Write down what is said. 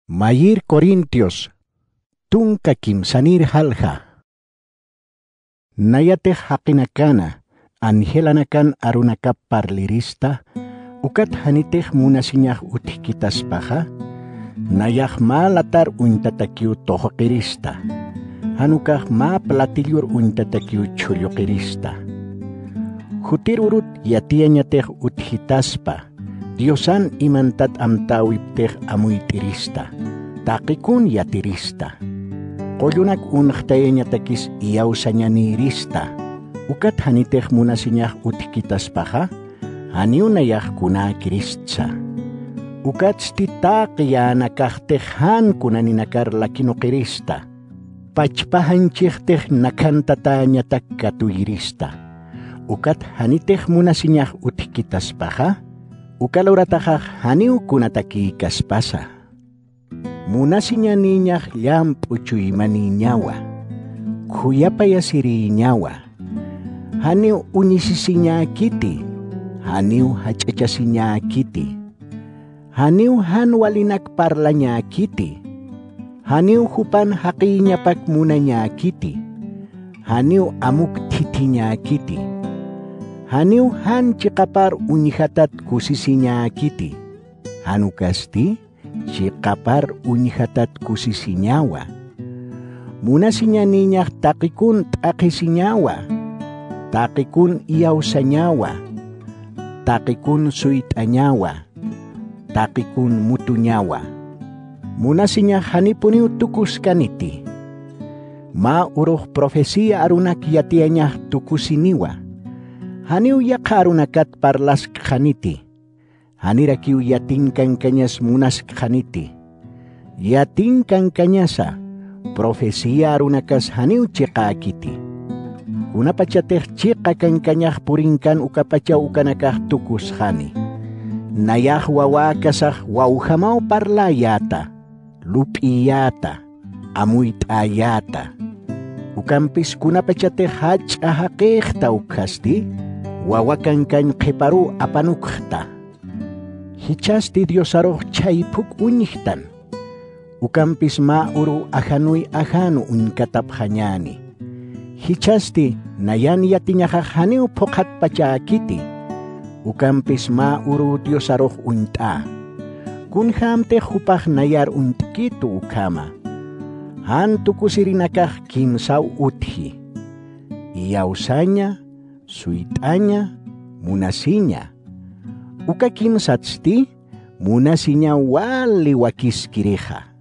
Mayir Corintios, tunka kimsanir halja. Nayateh hakinakana, angelanakan arunakap parlirista, ukat haniteh munasinyah uthikitas paha, nayah malatar untatakiu tohokirista, hanukah ma platilyur untatakiu chulyokirista. Hutir urut yatianya teh uthitaspa, Diosan imantat amtawib teh amuitirista, takikun yatirista. Koyunak unahtayanya takis iyausanya nirista, ukat haniteh munasinyah uthikitas paha, haniunayah kuna kiristsa. Ukat stitakia nakahtehan kunaninakar lakino kirista, pachpahanchih teh nakantatanya takkatuirista. Ukat haniteh munasinyah uthikitas paha, ukalauratahak haniu kunataki kaspasa. Munasinya ninyah lampucuy maninyawa, kuyapaya siri nyawa. Haniu unisisinya kiti, haniu hacacasinya kiti. Haniu hanwalinak parlanya kiti, haniu hupan hakinya pakmunanya kiti. Haniu amuk titinya kiti. Haniu han cikapar unihatat kusisinya kiti. Hanu kasti cikapar unihatat kusisinyawa. Munasinya ninyah takikun takisinyawa. Takikun iyaw sanyawa. Takikun suit anyawa. Takikun mutunyawa. Munasinya hanipuniu tukus kaniti. Mauruh profesia arunak yatianyah tukusiniwa. Haniu yakarunakat parlas khaniti. Hanirakiu yatingkan kanyas munas khaniti. Yatingkan kanyasa. Profesia arunakas haniu cikakiti. Unapacateh cikakan kanyah puringkan ukapaca ukanakah tukus hani. Nayah wawakasah wauhamau parlayata. Lupiyata. Amuitayata. Ukampis kunapacateh haj ahakeh taukasti. Wawakan kan keparu apanukta. Hichasti Diosaroh caipuk unyihtan. Ukampis mauru ahanui ahanu unkatap hanyani. Hichasti nayan yatinyakah haniu pokat pacakiti. Ukampis mauru Diosaroh unta. Kunham te hupah nayar untikitu ukama. Hantuku sirinakah kimsau uthi. Iyausanya, suitanya, munasinya. Uka kimsatsti, munasinya wali wakis kireha.